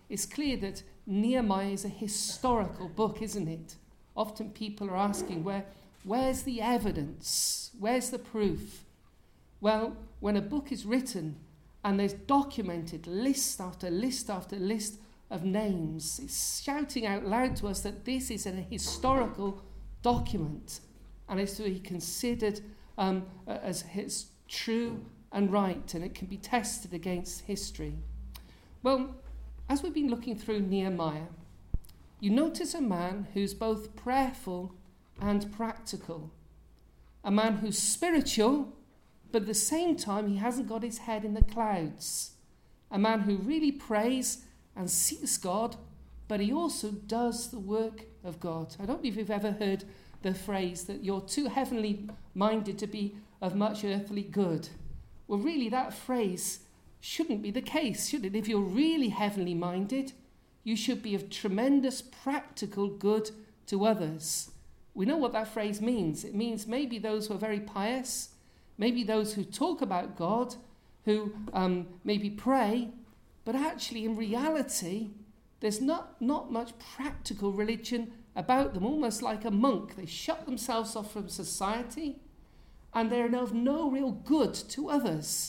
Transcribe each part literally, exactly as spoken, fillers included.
it's clear that Nehemiah is a historical book, isn't it? Often people are asking, where, where's the evidence? Where's the proof? Well, when a book is written and there's documented list after list after list of names, it's shouting out loud to us that this is a historical document and is to be considered um, as his true and right, and it can be tested against history. Well, as we've been looking through Nehemiah, you notice a man who's both prayerful and practical. A man who's spiritual, but at the same time he hasn't got his head in the clouds. A man who really prays and seeks God, but he also does the work of God. I don't know if you've ever heard the phrase that you're too heavenly minded to be of much earthly good. Well, really, that phrase shouldn't be the case, should it? If you're really heavenly minded, you should be of tremendous practical good to others. We know what that phrase means. It means maybe those who are very pious, maybe those who talk about God, who um, maybe pray, but actually in reality, there's not, not much practical religion about them, almost like a monk. They shut themselves off from society, and they're of no real good to others.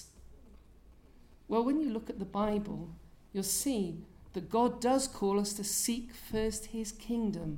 Well, when you look at the Bible, you'll see that God does call us to seek first his kingdom.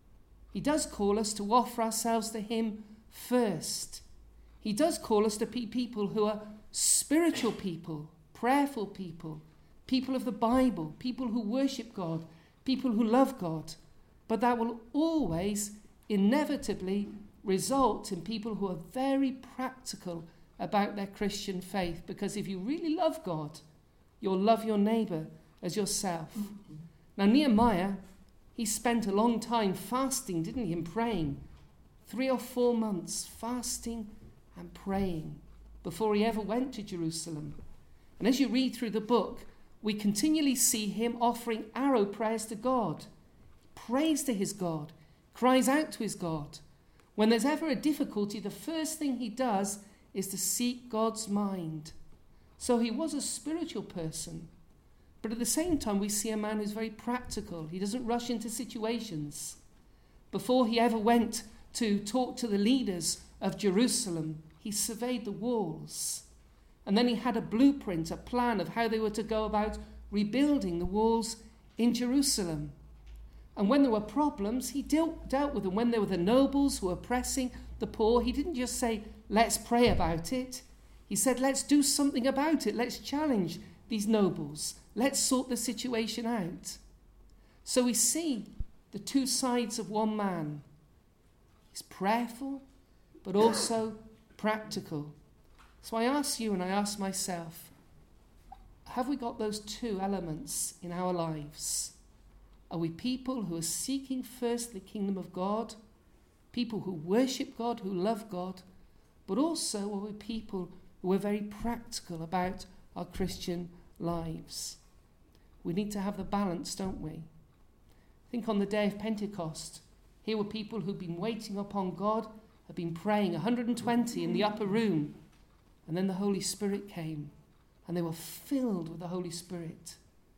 He does call us to offer ourselves to him first. He does call us to be people who are spiritual people, prayerful people, people of the Bible, people who worship God, people who love God. But that will always inevitably result in people who are very practical about their Christian faith, because if you really love God, you'll love your neighbour as yourself. Mm-hmm. Now, Nehemiah, he spent a long time fasting, didn't he, and praying. Three or four months fasting and praying before he ever went to Jerusalem. And as you read through the book, we continually see him offering arrow prayers to God, prays to his God, cries out to his God. When there's ever a difficulty, the first thing he does is to seek God's mind. So he was a spiritual person, but at the same time we see a man who's very practical. He doesn't rush into situations. Before he ever went to talk to the leaders of Jerusalem, he surveyed the walls, and then he had a blueprint, a plan of how they were to go about rebuilding the walls in Jerusalem. And when there were problems, he dealt, dealt with them. When there were the nobles who were oppressing the poor, he didn't just say, let's pray about it. He said, let's do something about it. Let's challenge these nobles. Let's sort the situation out. So we see the two sides of one man. He's prayerful, but also practical. So I ask you and I ask myself, have we got those two elements in our lives? Are we people who are seeking first the kingdom of God, people who worship God, who love God, but also are we people who are very practical about our Christian lives? We need to have the balance, don't we? Think on the day of Pentecost. Here were people who'd been waiting upon God, had been praying, one hundred twenty in the upper room, and then the Holy Spirit came, and they were filled with the Holy Spirit.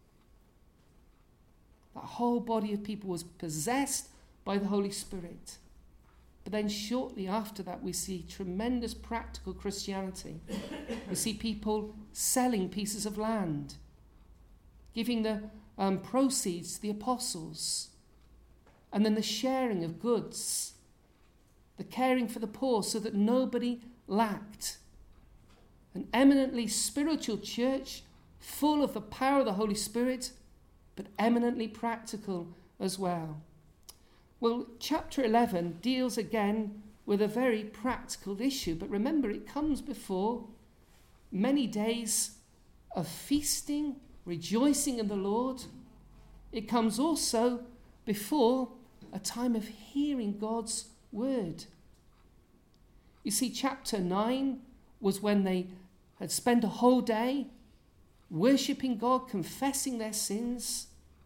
That whole body of people was possessed by the Holy Spirit. But then shortly after that, we see tremendous practical Christianity. We see people selling pieces of land, giving the um, proceeds to the apostles, and then the sharing of goods, the caring for the poor so that nobody lacked. An eminently spiritual church, full of the power of the Holy Spirit, but eminently practical as well. Well, chapter eleven deals again with a very practical issue, but remember, it comes before many days of feasting, rejoicing in the Lord. It comes also before a time of hearing God's word. You see, chapter nine was when they had spent a whole day worshipping God, confessing their sins.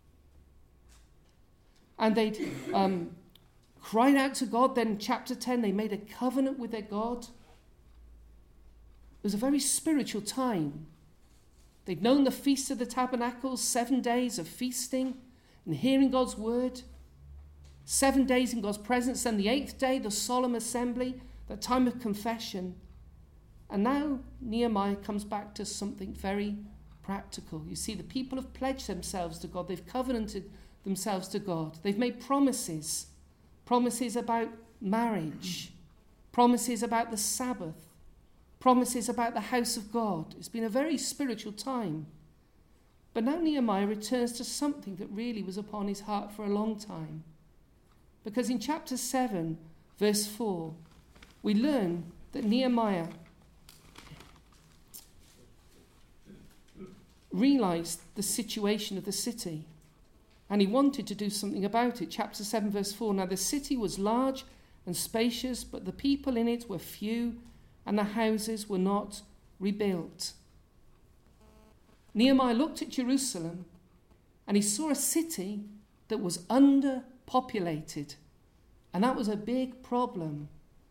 And they'd um, cried out to God. Then chapter ten, they made a covenant with their God. It was a very spiritual time. They'd known the Feast of the Tabernacles, seven days of feasting and hearing God's word. Seven days in God's presence, then the eighth day, the solemn assembly, the time of confession. And now Nehemiah comes back to something very practical. You see, the people have pledged themselves to God. They've covenanted themselves to God. They've made promises. Promises about marriage. Promises about the Sabbath. Promises about the house of God. It's been a very spiritual time. But now Nehemiah returns to something that really was upon his heart for a long time. Because in chapter seven, verse four, we learn that Nehemiah realized the situation of the city, and he wanted to do something about it. Chapter seven, verse four, now the city was large and spacious, but the people in it were few, and the houses were not rebuilt. Nehemiah looked at Jerusalem, and he saw a city that was underpopulated, and that was a big problem.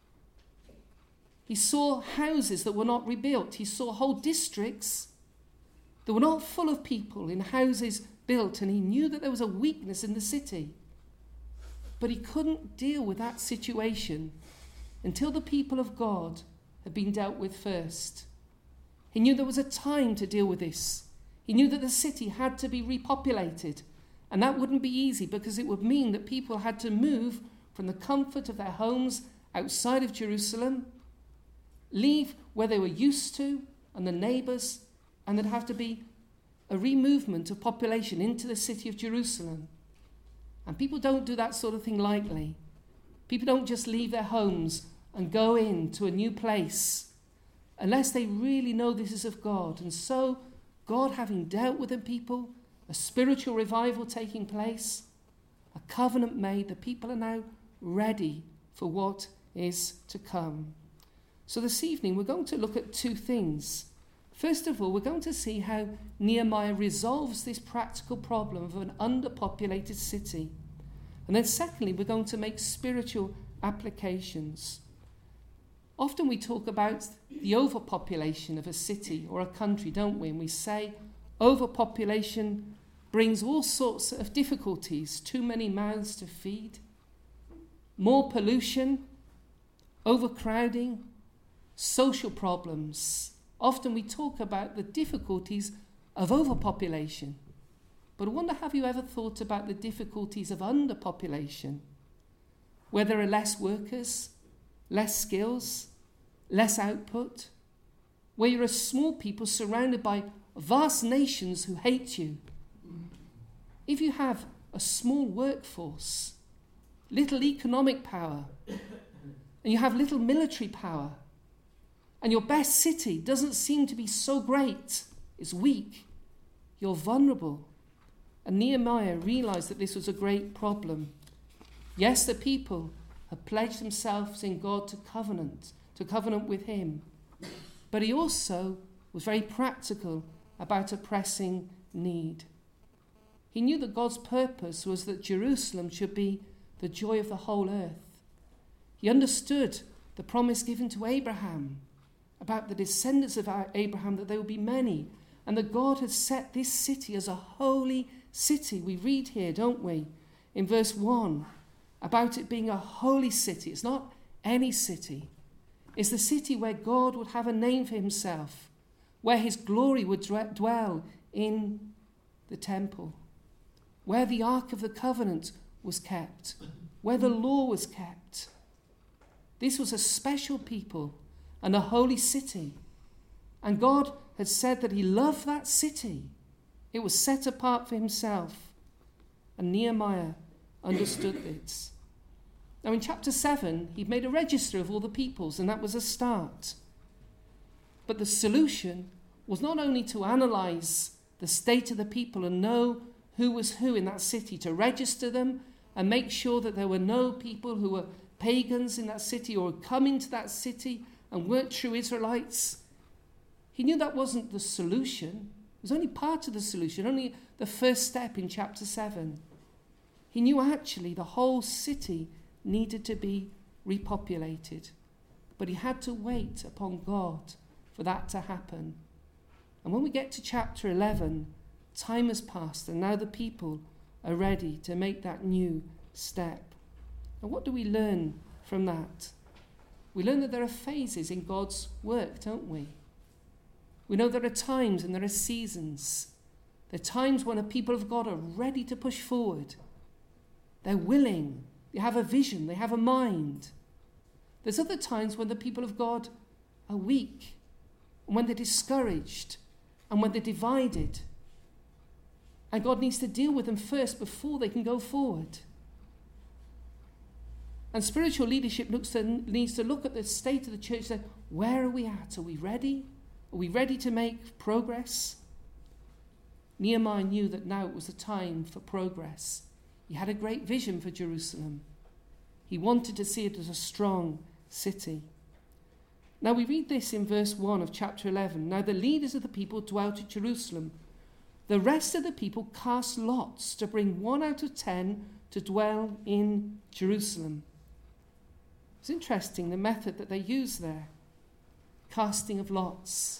He saw houses that were not rebuilt. He saw whole districts that were not full of people in houses built, and he knew that there was a weakness in the city. But he couldn't deal with that situation until the people of God had been dealt with first. He knew there was a time to deal with this. He knew that the city had to be repopulated, and that wouldn't be easy because it would mean that people had to move from the comfort of their homes outside of Jerusalem, leave where they were used to and the neighbours, and there'd have to be a removement of population into the city of Jerusalem. And people don't do that sort of thing lightly. People don't just leave their homes and go into a new place unless they really know this is of God. And so, God having dealt with the people, a spiritual revival taking place, a covenant made, the people are now ready for what is to come. So this evening we're going to look at two things. First of all, we're going to see how Nehemiah resolves this practical problem of an underpopulated city. And then secondly, we're going to make spiritual applications. Often we talk about the overpopulation of a city or a country, don't we? And we say overpopulation brings all sorts of difficulties, too many mouths to feed, more pollution, overcrowding, social problems. Often we talk about the difficulties of overpopulation. But I wonder, have you ever thought about the difficulties of underpopulation? Where there are less workers, less skills, less output? Where you're a small people surrounded by vast nations who hate you? If you have a small workforce, little economic power, and you have little military power, and your best city doesn't seem to be so great, it's weak, you're vulnerable. And Nehemiah realized that this was a great problem. Yes, the people had pledged themselves in God to covenant, to covenant with him. But he also was very practical about a pressing need. He knew that God's purpose was that Jerusalem should be the joy of the whole earth. He understood the promise given to Abraham about the descendants of Abraham, that there would be many, and that God had set this city as a holy city. We read here, don't we, in verse one, about it being a holy city. It's not any city. It's the city where God would have a name for himself, where his glory would dwell in the temple, where the Ark of the Covenant was kept, where the law was kept. This was a special people and a holy city. And God had said that he loved that city. It was set apart for himself. And Nehemiah understood this. Now in chapter seven, he'd made a register of all the peoples, and that was a start. But the solution was not only to analyse the state of the people and know who was who in that city, to register them and make sure that there were no people who were pagans in that city or had come into that city and weren't true Israelites. He knew that wasn't the solution. It was only part of the solution, only the first step in chapter seven. He knew actually the whole city needed to be repopulated. But he had to wait upon God for that to happen. And when we get to chapter eleven, time has passed and now the people are ready to make that new step. And what do we learn from that? We learn that there are phases in God's work, don't we? We know there are times and there are seasons. There are times when the people of God are ready to push forward. They're willing. They have a vision. They have a mind. There's other times when the people of God are weak, and when they're discouraged, and when they're divided. And God needs to deal with them first before they can go forward. And spiritual leadership looks to, needs to look at the state of the church and say, where are we at? Are we ready? Are we ready to make progress? Nehemiah knew that now it was the time for progress. He had a great vision for Jerusalem. He wanted to see it as a strong city. Now we read this in verse one of chapter eleven. Now the leaders of the people dwelt at Jerusalem. The rest of the people cast lots to bring one out of ten to dwell in Jerusalem. It's interesting the method that they use there. Casting of lots.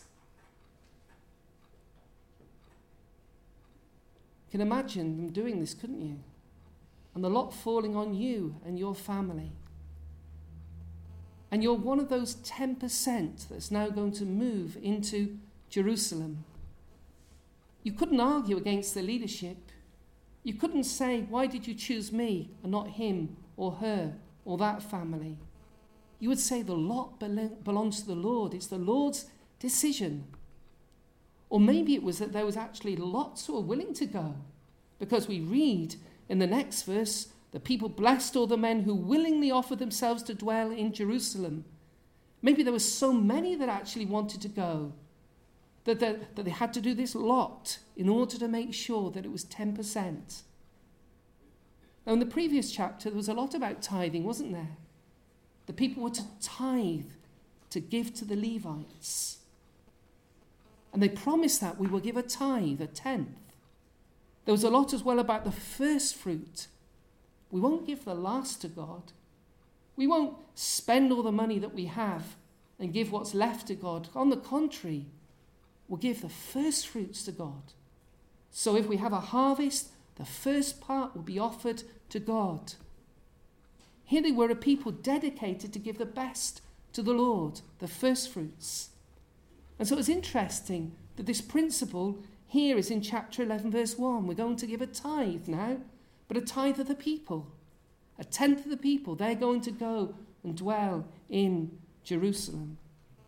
You can imagine them doing this, couldn't you? And the lot falling on you and your family. And you're one of those ten percent that's now going to move into Jerusalem. You couldn't argue against the leadership. You couldn't say, why did you choose me and not him or her or that family? You would say the lot bel- belongs to the Lord. It's the Lord's decision. Or maybe it was that there was actually lots who were willing to go. Because we read in the next verse, the people blessed all the men who willingly offered themselves to dwell in Jerusalem. Maybe there were so many that actually wanted to go that they, that they had to do this lot in order to make sure that it was ten percent. Now in the previous chapter there was a lot about tithing, wasn't there? The people were to tithe, to give to the Levites. And they promised that we will give a tithe, a tenth. There was a lot as well about the first fruit. We won't give the last to God. We won't spend all the money that we have and give what's left to God. On the contrary, we'll give the first fruits to God. So if we have a harvest, the first part will be offered to God. Here they were a people dedicated to give the best to the Lord, the first fruits. And so it's interesting that this principle here is in chapter eleven, verse one. We're going to give a tithe now, but a tithe of the people. A tenth of the people, they're going to go and dwell in Jerusalem.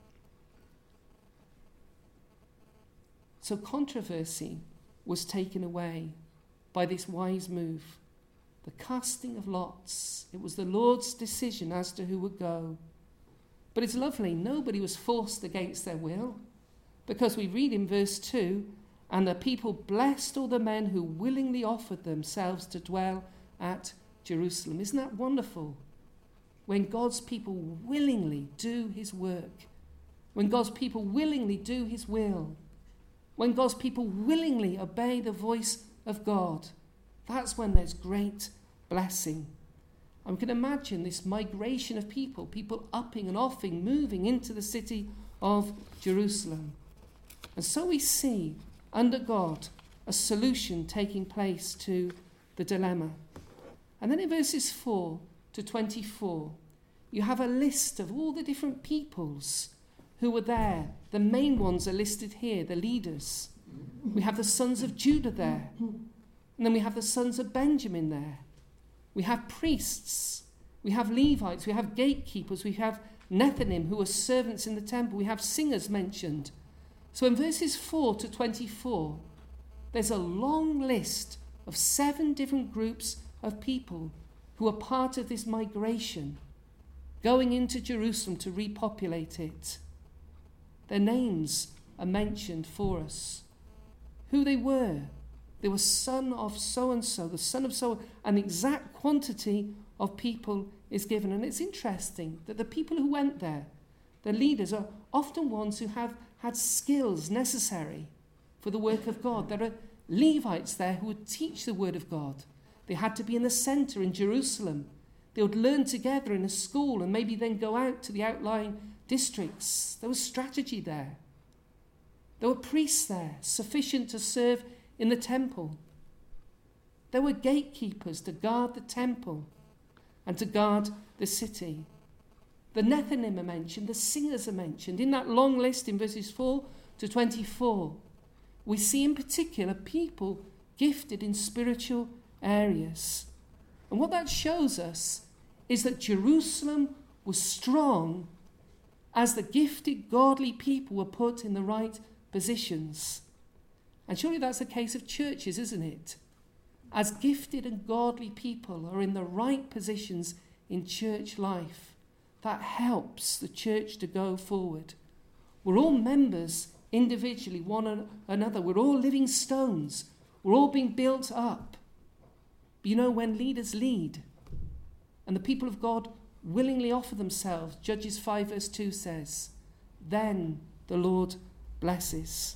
So controversy was taken away by this wise move. The casting of lots. It was the Lord's decision as to who would go. But it's lovely. Nobody was forced against their will. Because we read in verse two, and the people blessed all the men who willingly offered themselves to dwell at Jerusalem. Isn't that wonderful? When God's people willingly do his work. When God's people willingly do his will. When God's people willingly obey the voice of God. That's when there's great blessing. And we can imagine this migration of people, people upping and offing, moving into the city of Jerusalem. And so we see, under God, a solution taking place to the dilemma. And then in verses four to twenty-four, you have a list of all the different peoples who were there. The main ones are listed here, the leaders. We have the sons of Judah there. And then we have the sons of Benjamin there. We have priests. We have Levites. We have gatekeepers. We have Nethinim, who were servants in the temple. We have singers mentioned. So in verses four to twenty-four, there's a long list of seven different groups of people who are part of this migration, going into Jerusalem to repopulate it. Their names are mentioned for us. Who they were. They were son of so-and-so, the son of so, an exact quantity of people is given. And it's interesting that the people who went there, the leaders, are often ones who have had skills necessary for the work of God. There are Levites there who would teach the word of God. They had to be in the centre in Jerusalem. They would learn together in a school and maybe then go out to the outlying districts. There was strategy there. There were priests there, sufficient to serve in the temple. There were gatekeepers to guard the temple and to guard the city. The Nethinim are mentioned, the singers are mentioned. In that long list in verses four to twenty-four, we see in particular people gifted in spiritual areas. And what that shows us is that Jerusalem was strong as the gifted, godly people were put in the right positions. And surely that's a case of churches, isn't it? As gifted and godly people are in the right positions in church life, that helps the church to go forward. We're all members individually, one another. We're all living stones. We're all being built up. But you know, when leaders lead and the people of God willingly offer themselves, Judges five verse two says, then the Lord blesses.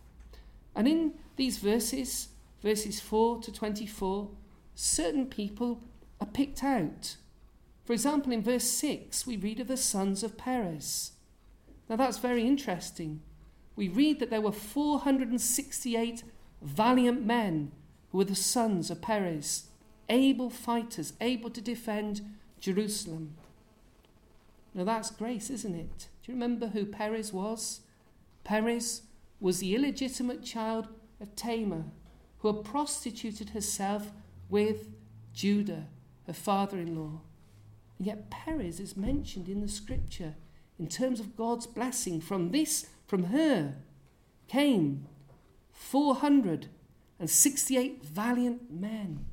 And in these verses, verses four to twenty-four, certain people are picked out. For example, in verse six, we read of the sons of Perez. Now that's very interesting. We read that there were four hundred sixty-eight valiant men who were the sons of Perez, able fighters, able to defend Jerusalem. Now that's grace, isn't it? Do you remember who Perez was? Perez was the illegitimate child of Tamar, who had prostituted herself with Judah, her father-in-law. And yet Perez is mentioned in the scripture in terms of God's blessing. From this, from her, came four hundred sixty-eight valiant men.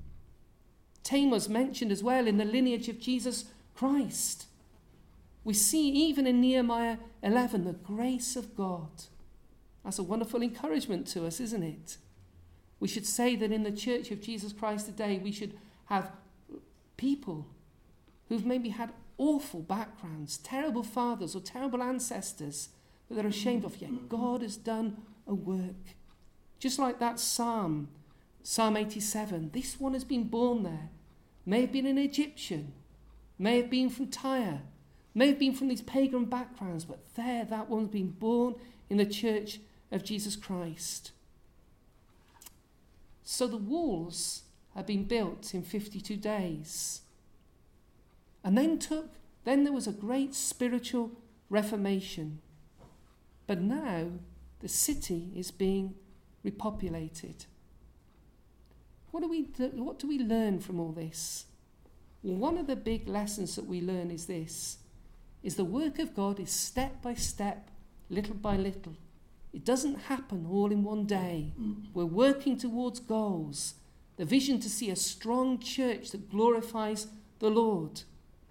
Tamar's mentioned as well in the lineage of Jesus Christ. We see even in Nehemiah eleven the grace of God. That's a wonderful encouragement to us, isn't it? We should say that in the Church of Jesus Christ today, we should have people who've maybe had awful backgrounds, terrible fathers or terrible ancestors that they're ashamed of, yet God has done a work. Just like that psalm, Psalm eighty-seven, this one has been born there. May have been an Egyptian, may have been from Tyre, may have been from these pagan backgrounds, but there, that one's been born in the Church of Jesus Christ. So the walls had been built in fifty-two days. And then took, then there was a great spiritual reformation. But now the city is being repopulated. What do we do, what do we learn from all this? Well, one of the big lessons that we learn is this, is the work of God is step by step, little by little. It doesn't happen all in one day. We're working towards goals, the vision to see a strong church that glorifies the Lord.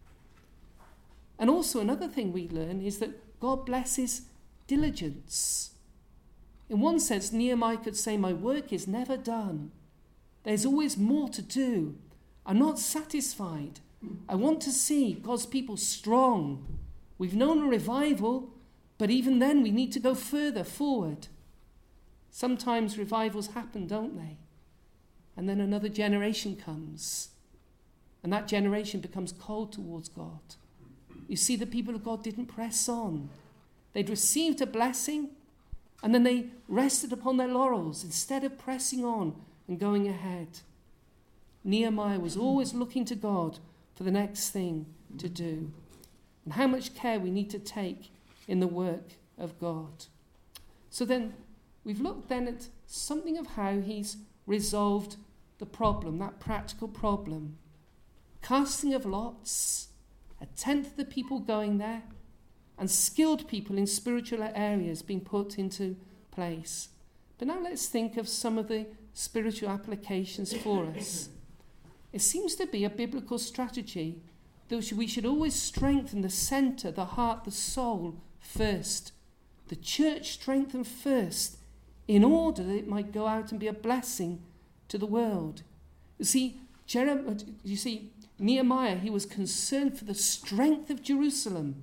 And also another thing we learn is that God blesses diligence. In one sense, Nehemiah could say, my work is never done. There's always more to do. I'm not satisfied. I want to see God's people strong. We've known a revival, but even then we need to go further forward. Sometimes revivals happen, don't they? And then another generation comes, and that generation becomes cold towards God. You see, the people of God didn't press on. They'd received a blessing, and then they rested upon their laurels instead of pressing on and going ahead. Nehemiah was always looking to God for the next thing to do. And how much care we need to take in the work of God. So then, we've looked then at something of how he's resolved the problem, that practical problem. Casting of lots, a tenth of the people going there, and skilled people in spiritual areas being put into place. But now let's think of some of the spiritual applications for us. It seems to be a biblical strategy that we should always strengthen the centre, the heart, the soul first. The church strengthened first in order that it might go out and be a blessing to the world. You see, Jeremiah, you see, Nehemiah, he was concerned for the strength of Jerusalem.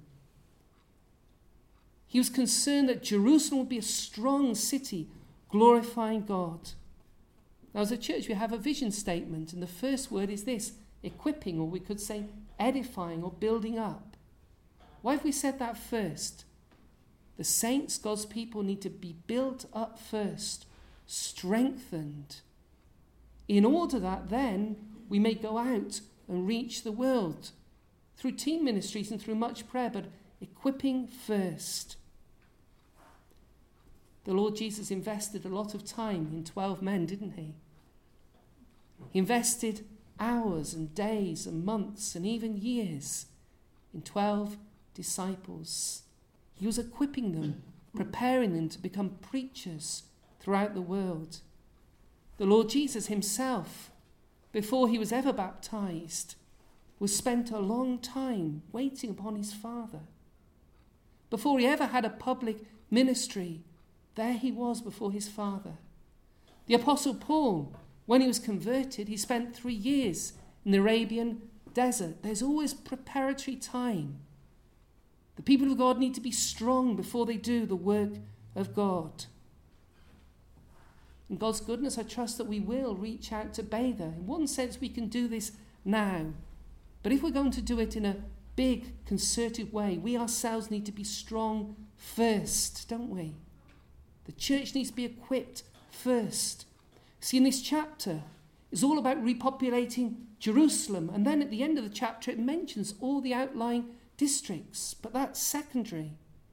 He was concerned that Jerusalem would be a strong city, glorifying God. Now, as a church, we have a vision statement, and the first word is this, equipping, or we could say edifying or building up. Why have we said that first? The saints, God's people, need to be built up first, strengthened, in order that then we may go out and reach the world through team ministries and through much prayer, but equipping first. The Lord Jesus invested a lot of time in twelve men, didn't he? He invested hours and days and months and even years in twelve disciples. He was equipping them, preparing them to become preachers throughout the world. The Lord Jesus himself, before he was ever baptized, was spent a long time waiting upon his Father. Before he ever had a public ministry, there he was before his Father. The Apostle Paul, when he was converted, he spent three years in the Arabian desert. There's always preparatory time. The people of God need to be strong before they do the work of God. In God's goodness, I trust that we will reach out to Bether. In one sense, we can do this now. But if we're going to do it in a big, concerted way, we ourselves need to be strong first, don't we? The church needs to be equipped first. See, in this chapter, it's all about repopulating Jerusalem. And then at the end of the chapter, it mentions all the outlying districts. But that's secondary.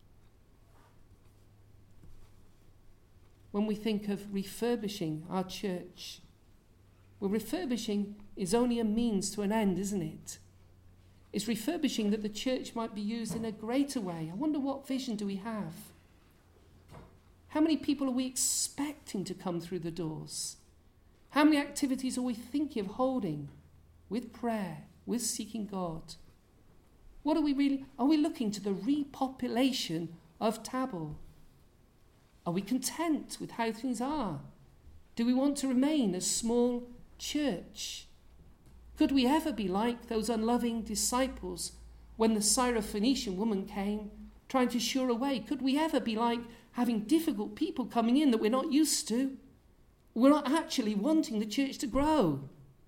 When we think of refurbishing our church, well, refurbishing is only a means to an end, isn't it? It's refurbishing that the church might be used in a greater way. I wonder, what vision do we have? How many people are we expecting to come through the doors? How many activities are we thinking of holding with prayer, with seeking God? What are we really, are we looking to the repopulation of Tabor? Are we content with how things are? Do we want to remain a small church? Could we ever be like those unloving disciples when the Syrophoenician woman came trying to shoo her away? Could we ever be like having difficult people coming in that we're not used to? We're not actually wanting the church to grow.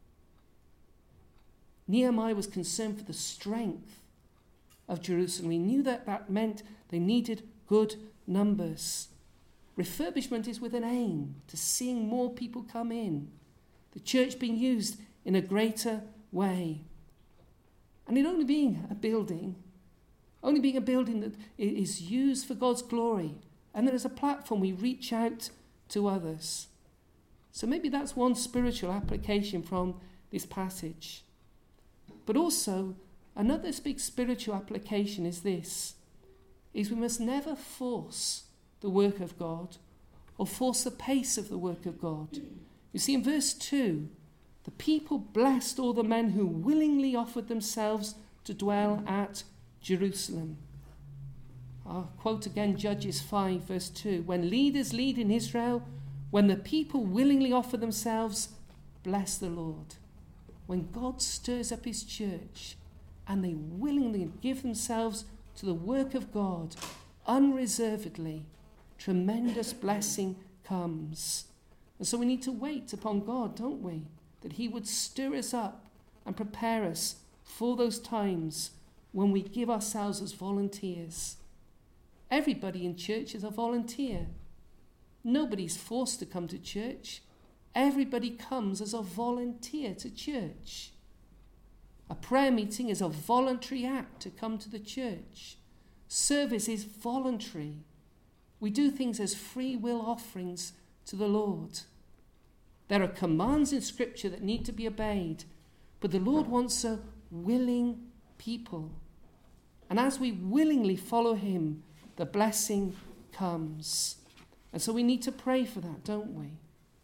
Nehemiah was concerned for the strength of Jerusalem. He knew that that meant they needed good numbers. Refurbishment is with an aim to seeing more people come in, the church being used in a greater way. And it only being a building, only being a building that is used for God's glory, and then as a platform we reach out to others. So maybe that's one spiritual application from this passage. But also, another big spiritual application is this, is we must never force the work of God or force the pace of the work of God. You see, in verse two, the people blessed all the men who willingly offered themselves to dwell at Jerusalem. I'll quote again Judges five, verse two. When leaders lead in Israel, when the people willingly offer themselves, bless the Lord. When God stirs up his church and they willingly give themselves to the work of God unreservedly, tremendous blessing comes. And so we need to wait upon God, don't we? That he would stir us up and prepare us for those times when we give ourselves as volunteers. Everybody in church is a volunteer. Nobody's forced to come to church. Everybody comes as a volunteer to church. A prayer meeting is a voluntary act to come to the church. Service is voluntary. We do things as free will offerings to the Lord. There are commands in Scripture that need to be obeyed, but the Lord wants a willing people. And as we willingly follow him, the blessing comes. And so we need to pray for that, don't we?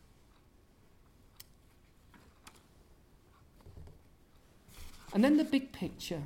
And then the big picture.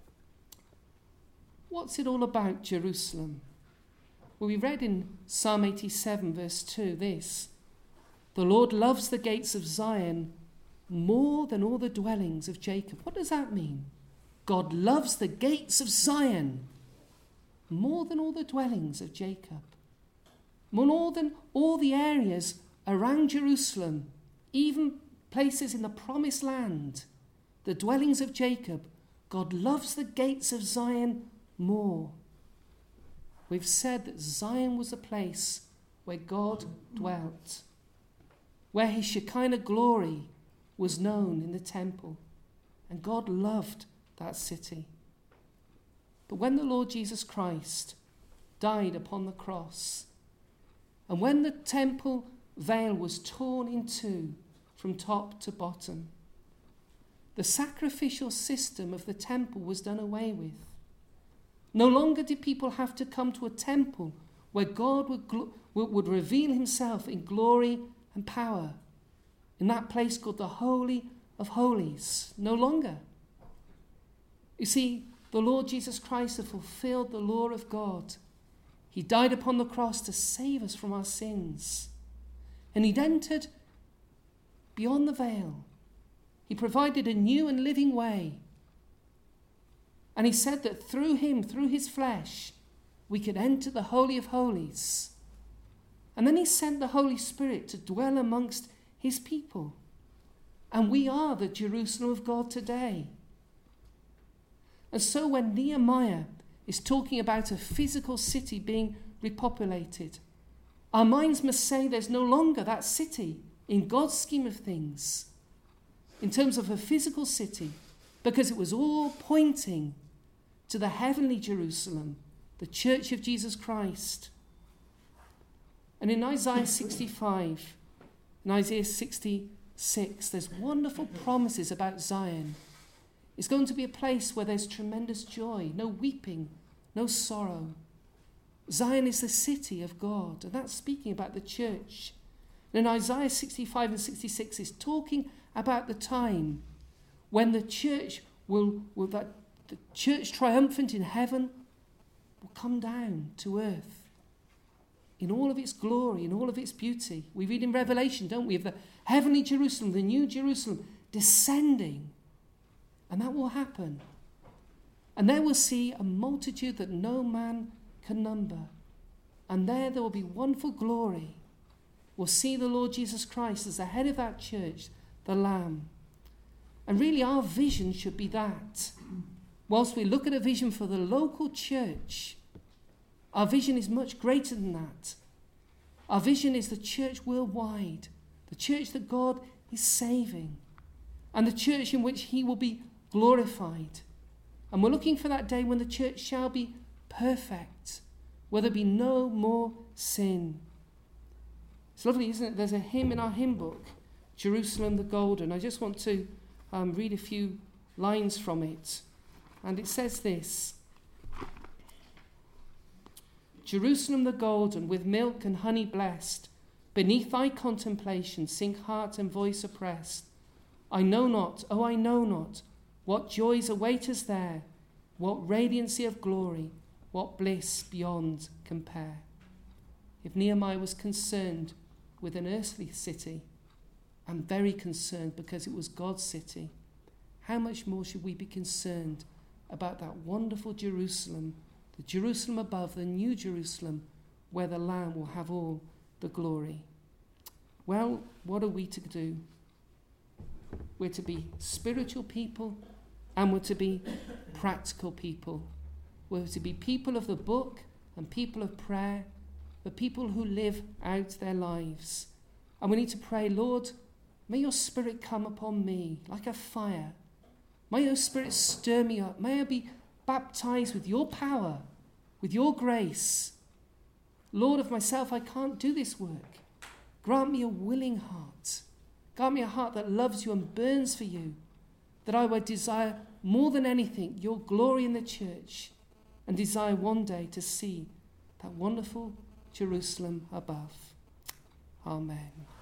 What's it all about, Jerusalem? Well, we read in Psalm eighty-seven, verse two, this. The Lord loves the gates of Zion more than all the dwellings of Jacob. What does that mean? God loves the gates of Zion more than all the dwellings of Jacob. More than all the areas around Jerusalem, even places in the promised land, the dwellings of Jacob. God loves the gates of Zion more. we've said that Zion was a place where God dwelt, where his Shekinah glory was known in the temple, and God loved that city. But when the Lord Jesus Christ died upon the cross, and when the temple veil was torn in two from top to bottom, the sacrificial system of the temple was done away with. No longer did people have to come to a temple where God would, gl- would reveal himself in glory and power, in that place called the Holy of Holies. No longer. You see, the Lord Jesus Christ had fulfilled the law of God. He died upon the cross to save us from our sins. And he'd entered beyond the veil. He provided a new and living way. And he said that through him, through his flesh, we could enter the Holy of Holies. And then he sent the Holy Spirit to dwell amongst his people. And we are the Jerusalem of God today. And so when Nehemiah is talking about a physical city being repopulated, our minds must say there's no longer that city in God's scheme of things, in terms of a physical city, because it was all pointing to the heavenly Jerusalem, the Church of Jesus Christ. And in Isaiah sixty-five, in Isaiah sixty-six, there's wonderful promises about Zion. It's going to be a place where there's tremendous joy, no weeping, no sorrow. Zion is the city of God, and that's speaking about the church. And in Isaiah sixty-five and sixty-six, is talking about the time when the church will, will that the church triumphant in heaven will come down to earth in all of its glory, in all of its beauty. We read in Revelation, don't we, of the heavenly Jerusalem, the new Jerusalem, descending. And that will happen. And there we'll see a multitude that no man can number. And there there will be wonderful glory. We'll see the Lord Jesus Christ as the head of that church, the Lamb. And really our vision should be that. Whilst we look at a vision for the local church, our vision is much greater than that. Our vision is the church worldwide, the church that God is saving, and the church in which he will be glorified. And we're looking for that day when the church shall be perfect, where there be no more sin. It's lovely, isn't it? There's a hymn in our hymn book, Jerusalem the Golden. I just want to um, read a few lines from it. And it says this: Jerusalem the golden, with milk and honey blessed, beneath thy contemplation sink heart and voice oppressed. I know not, oh I know not, what joys await us there, what radiancy of glory, what bliss beyond compare. If Nehemiah was concerned with an earthly city, and very concerned because it was God's city, how much more should we be concerned about that wonderful Jerusalem, the Jerusalem above, the new Jerusalem, where the Lamb will have all the glory? Well, what are we to do? We're to be spiritual people, and we're to be practical people. We're to be people of the book and people of prayer, the people who live out their lives. And we need to pray, Lord, may your Spirit come upon me like a fire. May your Spirit stir me up. May I be baptized with your power, with your grace. Lord, of myself I can't do this work. Grant me a willing heart. Grant me a heart that loves you and burns for you, that I would desire more than anything your glory in the church, and desire one day to see that wonderful Jerusalem above. Amen.